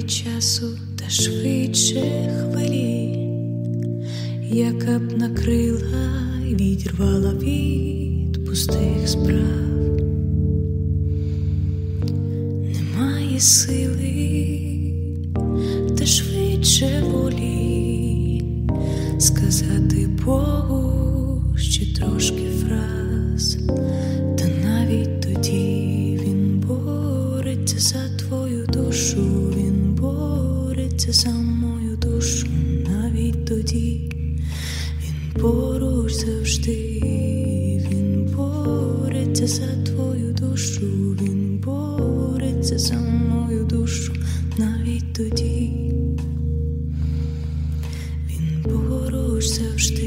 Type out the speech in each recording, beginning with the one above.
часу та швидше хвилі, яка б накрила й відірвала від пустих справ. Немає сили та швидше волі сказати Богу ще трошки фраз, та навіть тоді він бореться за твою душу, він бореться за мою душу, навіть тоді він поруч завжди, він бореться за твою душу, він бореться за мою душу, навіть тоді він поруч завжди.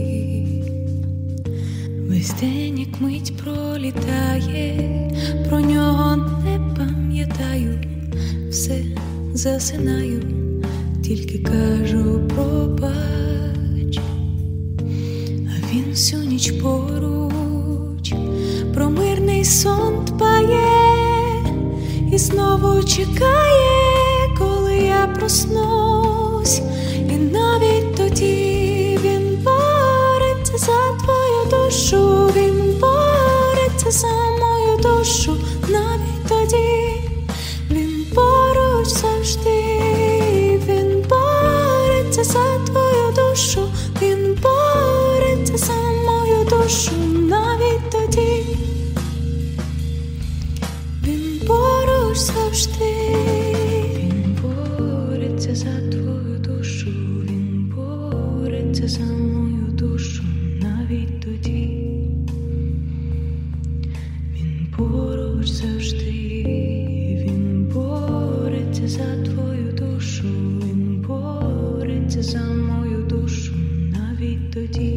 Весь день, як мить пролітає, про нього не пам'ятаю, все засинаю, тільки кажу пробач. А він всю ніч поруч, про мирний сон дбає і знову чекає, коли я проснусь. І навіть тоді він бореться за твою душу, він бореться за мою душу, навіть тоді він поруч завжди, він бореться за твою душу, він бореться за мою душу, навіть тоді він поруч завжди, він бореться за твою душу, він бореться за мою душу, навіть тоді він поруч завжди, він бореться за твою душу, він бореться за мою душу, навіть тоді